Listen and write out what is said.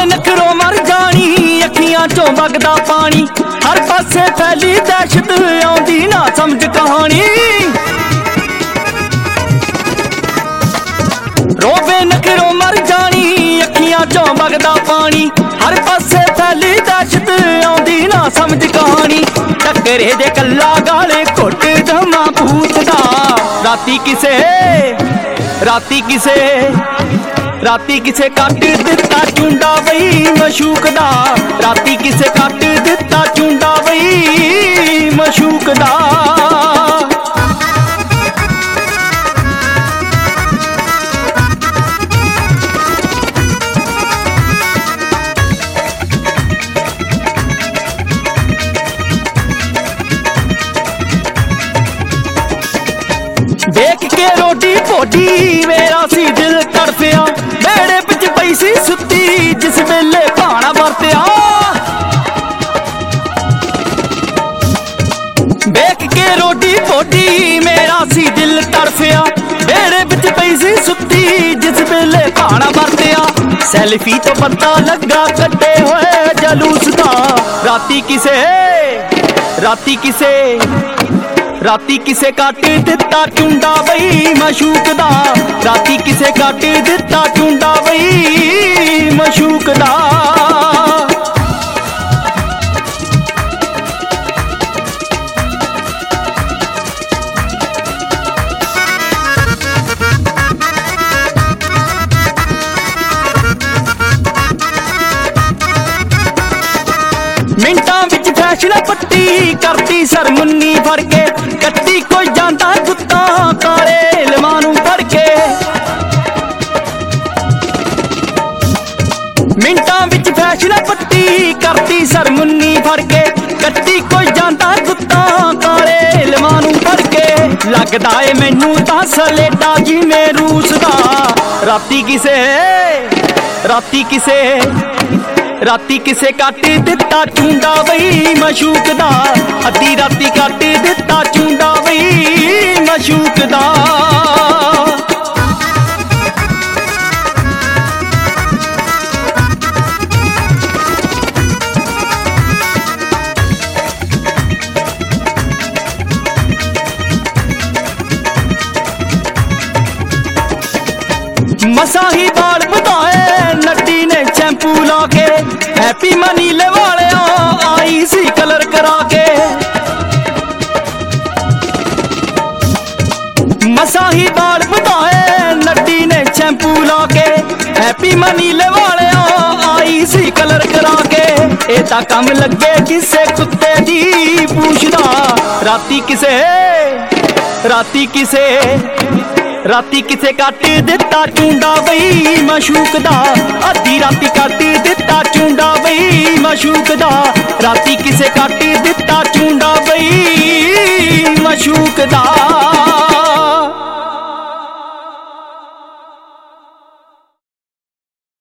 नखरों मर जानी अखियां चों वगदा पानी हर पासे फैली दहशत आउंदी ना समझ कहानी रोवे नखरों मर जानी अखियां चों वगदा पानी हर पासे फैली दहशत आउंदी ना समझ कहानी टकरे जे कल्ला गाले घुट जमा भूतदा राती किसे कट दिता चुंडा बई मशूक दा राती किसे कट दिता चुंडा बई मशूक दा देख के रोटी पोटी मेरा सी दिल तड़फिया बेड़े बिच पई सी सुती जिस वेले भाना वरतिया देख के रोटी पोटी मेरा सी दिल तड़फिया बेड़े बिच पई सी सुती जिस वेले भाना वरतिया सैल्फी तो पता लगा कट्टे होए जलूस दा राती किसे कट दिता चुंडा बई मशूक दा राती किसे कट दिता चुंडा बई मशूक दा मिंटां विच फैशन पट्टी करती सरमुन्नी फड़ के कट्टी कोई जांदा कुत्ता काले इल्मां नूं फड़ के मिंटां विच फैशन पट्टी करती सरमुन्नी फड़ के कट्टी कोई जांदा कुत्ता काले इल्मां नूं फड़ के लगदा ए मैनूं तां सलेटा जिवें रूस दा राती किसे कट दिता चुंडा बई मशूक दा अद्धी राती कट दिता चुंडा बई मशूक दा मसा ही बाल बताए नड्डी ने शैंपू ला के हैप्पी मनीले वाले आई सी कलर करा के मसा ही बाल बताए नड्डी ने शैंपू ला के हैप्पी मनीले वाले आई सी कलर करा के ए तां कम लगे किसे कुत्ते दी पूछदा राती किसे कट दिता चुंडा बई मशूक दा अद्धी राती कट दिता चुंडा बई मशूक दा राती किसे कट दिता चुंडा बई मशूक दा।